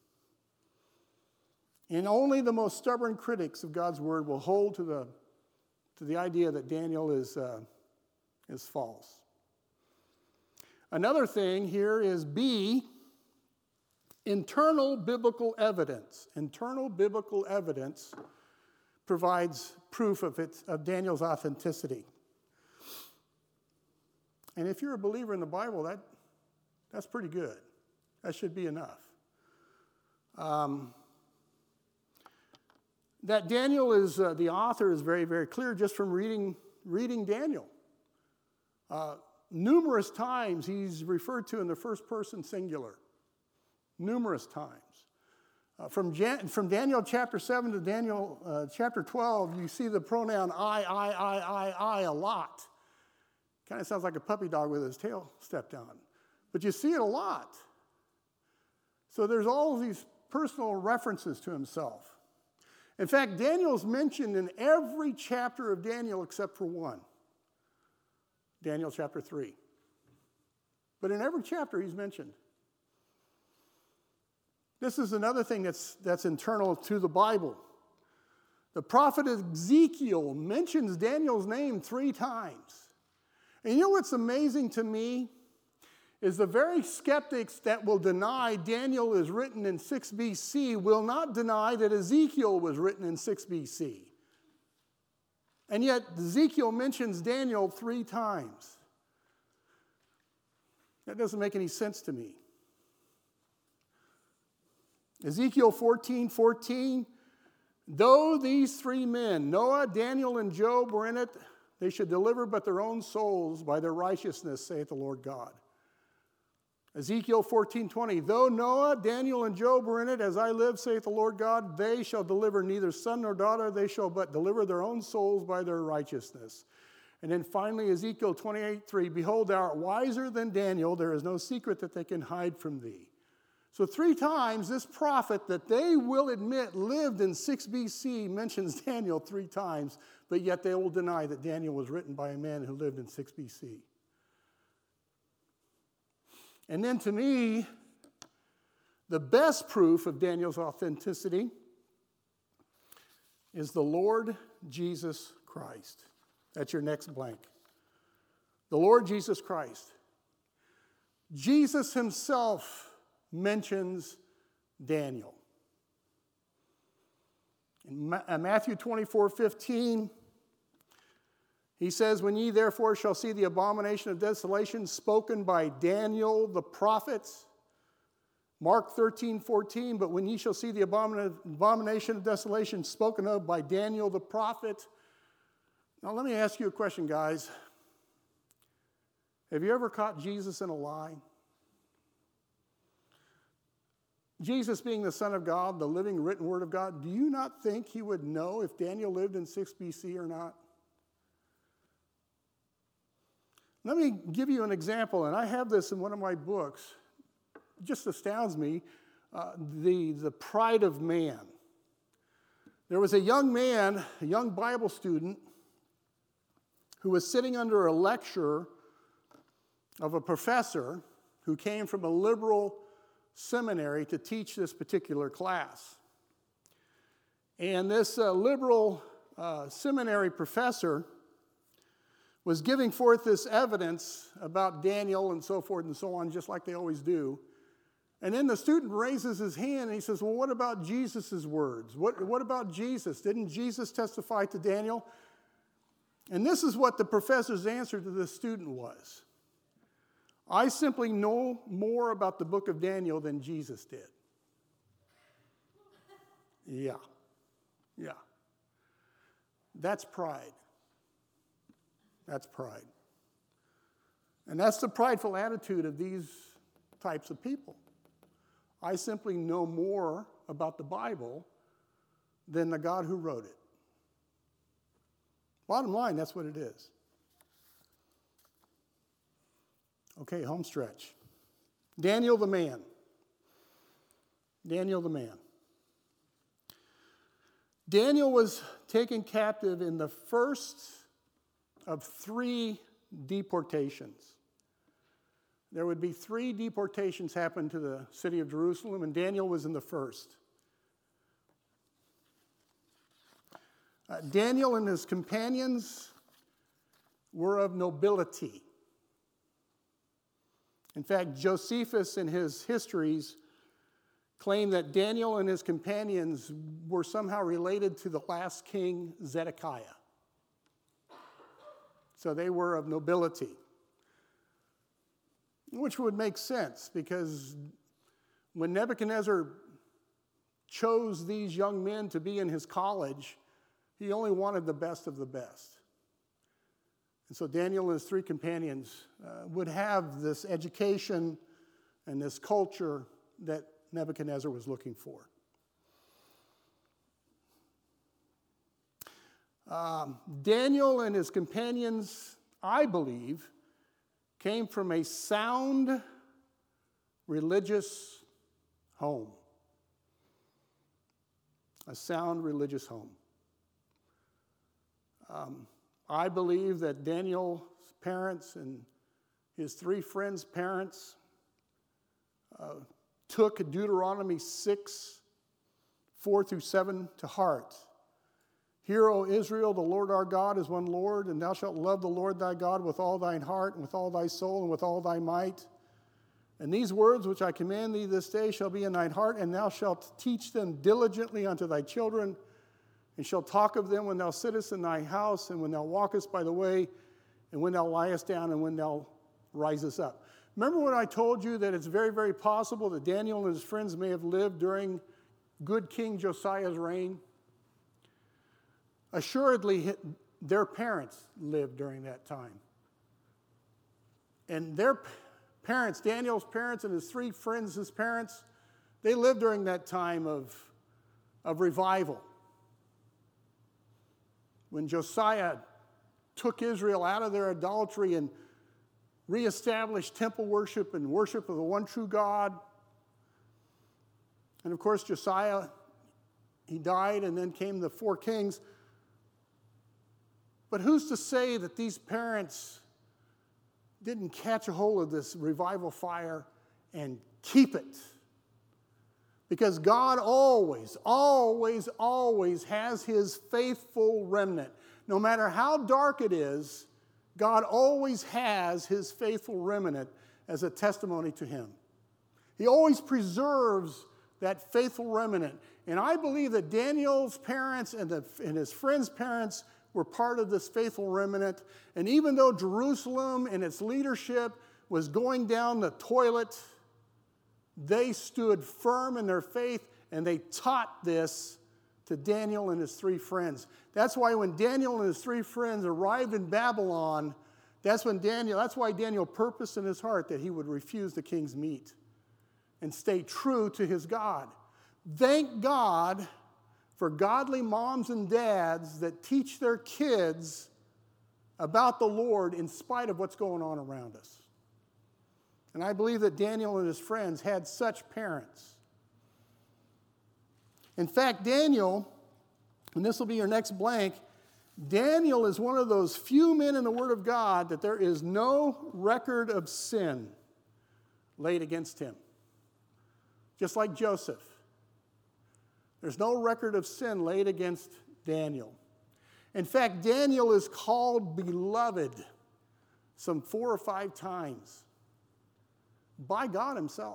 Speaker 1: And only the most stubborn critics of God's word will hold to the, to the idea that Daniel is, uh, is false. Another thing here is B, internal biblical evidence. Internal biblical evidence provides proof of, its, of Daniel's authenticity. And if you're a believer in the Bible, that, that's pretty good. That should be enough. Um, that Daniel is, uh, the author is very, very clear just from reading, reading Daniel. Uh, numerous times he's referred to in the first person singular. Numerous times. Uh, from, Jan- from Daniel chapter seven to Daniel uh, chapter twelve, you see the pronoun I, I, I, I, I a lot. Kind of sounds like a puppy dog with his tail stepped on. But you see it a lot. So there's all these personal references to himself. In fact, Daniel's mentioned in every chapter of Daniel except for one. Daniel chapter three. But in every chapter he's mentioned. This is another thing that's, that's internal to the Bible. The prophet Ezekiel mentions Daniel's name three times. And you know what's amazing to me? Is the very skeptics that will deny Daniel is written in six B C will not deny that Ezekiel was written in six B C. And yet Ezekiel mentions Daniel three times. That doesn't make any sense to me. Ezekiel fourteen fourteen, though these three men, Noah, Daniel, and Job, were in it, they should deliver but their own souls by their righteousness, saith the Lord God. Ezekiel fourteen twenty, though Noah, Daniel, and Job were in it, as I live, saith the Lord God, they shall deliver neither son nor daughter, they shall but deliver their own souls by their righteousness. And then finally, Ezekiel twenty-eight three, behold, thou art wiser than Daniel, there is no secret that they can hide from thee. So three times this prophet that they will admit lived in six B C mentions Daniel three times, but yet they will deny that Daniel was written by a man who lived in six B C. And then to me, the best proof of Daniel's authenticity is the Lord Jesus Christ. That's your next blank. the Lord Jesus Christ. Jesus himself mentions Daniel. In Matthew twenty-four fifteen, he says, when ye therefore shall see the abomination of desolation spoken by Daniel the prophet. Mark thirteen fourteen, but when ye shall see the abomination of desolation spoken of by Daniel the prophet. Now let me ask you a question, guys. Have you ever caught Jesus in a lie? Jesus being the Son of God, the living written word of God, do you not think he would know if Daniel lived in six B C or not? Let me give you an example, and I have this in one of my books. It just astounds me, uh, the, the pride of man. There was a young man, a young Bible student, who was sitting under a lecture of a professor who came from a liberal seminary to teach this particular class. And this uh, liberal uh, seminary professor was giving forth this evidence about Daniel and so forth and so on, just like they always do. And then the student raises his hand and he says, well, what about Jesus' words? What, what about Jesus? Didn't Jesus testify to Daniel? And this is what the professor's answer to the student was. I simply know more about the book of Daniel than Jesus did. Yeah. Yeah. That's pride. That's pride. And that's the prideful attitude of these types of people. I simply know more about the Bible than the God who wrote it. Bottom line, that's what it is. Okay, home stretch. Daniel the man. Daniel the man. Daniel was taken captive in the first of three deportations. There would be three deportations happen to the city of Jerusalem, and Daniel was in the first. Uh, Daniel and his companions were of nobility. In fact, Josephus in his histories claimed that Daniel and his companions were somehow related to the last king, Zedekiah. So they were of nobility, which would make sense because when Nebuchadnezzar chose these young men to be in his college, he only wanted the best of the best. And so Daniel and his three companions uh, would have this education and this culture that Nebuchadnezzar was looking for. Um, Daniel and his companions, I believe, came from a sound religious home. A sound religious home. Um, I believe that Daniel's parents and his three friends' parents uh, took Deuteronomy six, four through seven to heart. Hear, O Israel, the Lord our God is one Lord, and thou shalt love the Lord thy God with all thine heart, and with all thy soul, and with all thy might. And these words which I command thee this day shall be in thine heart, and thou shalt teach them diligently unto thy children, and shalt talk of them when thou sittest in thy house, and when thou walkest by the way, and when thou liest down, and when thou risest up. Remember when I told you that it's very, very possible that Daniel and his friends may have lived during good King Josiah's reign? Assuredly, their parents lived during that time. And their parents, Daniel's parents and his three friends, his parents, they lived during that time of, of revival. When Josiah took Israel out of their idolatry and reestablished temple worship and worship of the one true God. And of course, Josiah, he died, and then came the four kings. But who's to say that these parents didn't catch a hold of this revival fire and keep it? Because God always, always, always has his faithful remnant. No matter how dark it is, God always has his faithful remnant as a testimony to him. He always preserves that faithful remnant. And I believe that Daniel's parents and, the, and his friends' parents were part of this faithful remnant. And even though Jerusalem and its leadership was going down the toilet, they stood firm in their faith, and they taught this to Daniel and his three friends. That's why when Daniel and his three friends arrived in Babylon, that's when Daniel, that's why Daniel purposed in his heart that he would refuse the king's meat and stay true to his God. Thank God for godly moms and dads that teach their kids about the Lord in spite of what's going on around us. And I believe that Daniel and his friends had such parents. In fact, Daniel, and this will be your next blank, Daniel is one of those few men in the Word of God that there is no record of sin laid against him. Just like Joseph. There's no record of sin laid against Daniel. In fact, Daniel is called beloved some four or five times by God himself.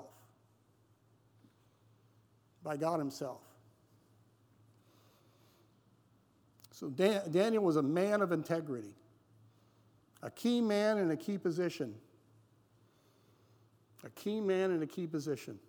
Speaker 1: By God himself. So Dan- Daniel was a man of integrity, a key man in a key position. A key man in a key position.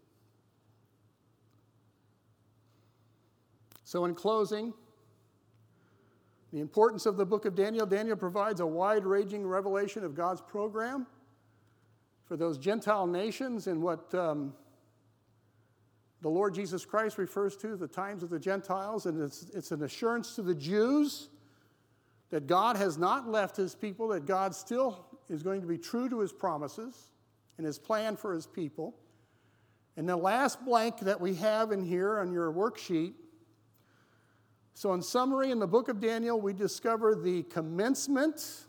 Speaker 1: So in closing, the importance of the book of Daniel. Daniel provides a wide-ranging revelation of God's program for those Gentile nations and what um, the Lord Jesus Christ refers to, the times of the Gentiles. And it's, it's an assurance to the Jews that God has not left his people, that God still is going to be true to his promises and his plan for his people. And the last blank that we have in here on your worksheet. So in summary, in the book of Daniel, we discover the commencement,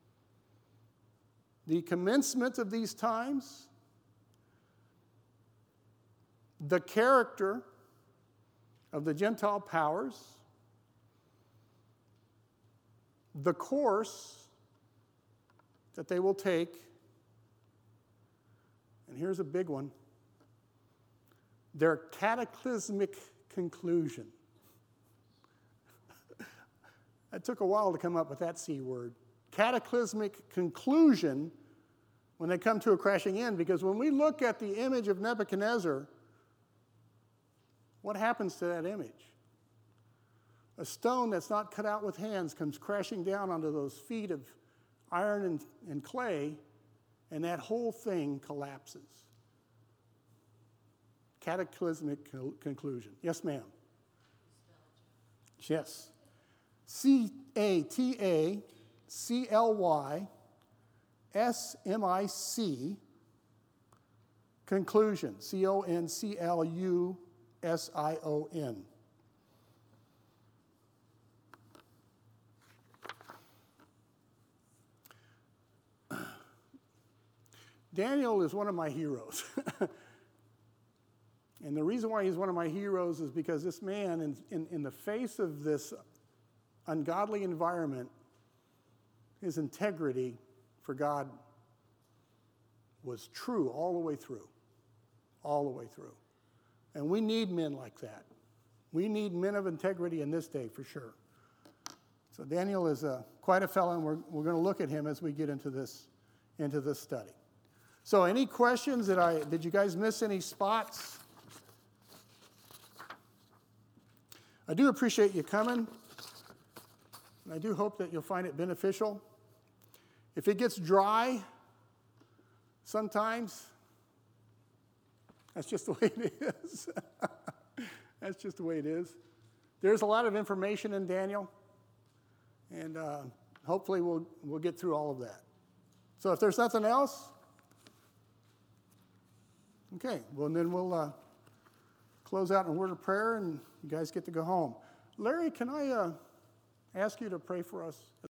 Speaker 1: the commencement of these times, the character of the Gentile powers, the course that they will take, and here's a big one, their cataclysmic conclusion. It took a while to come up with that C word. Cataclysmic conclusion when they come to a crashing end, because when we look at the image of Nebuchadnezzar, what happens to that image? A stone that's not cut out with hands comes crashing down onto those feet of iron and, and clay, and that whole thing collapses. Cataclysmic co- conclusion. Yes, ma'am. Yes. C A T A C L Y S M I C, conclusion. C O N C L U S I O N. Daniel is one of my heroes. And the reason why he's one of my heroes is because this man, in, in, in the face of this ungodly environment, his integrity for God was true all the way through. All the way through. And we need men like that. We need men of integrity in this day for sure. So Daniel is a, quite a fellow, and we're, we're going to look at him as we get into this, into this study. So any questions? That I, did you guys miss any spots? I do appreciate you coming. And I do hope that you'll find it beneficial. If it gets dry, sometimes, that's just the way it is. That's just the way it is. There's a lot of information in Daniel, and uh, hopefully we'll, we'll get through all of that. So if there's nothing else, okay, well, then we'll uh, close out in a word of prayer, and you guys get to go home. Larry, can I uh, ask you to pray for us?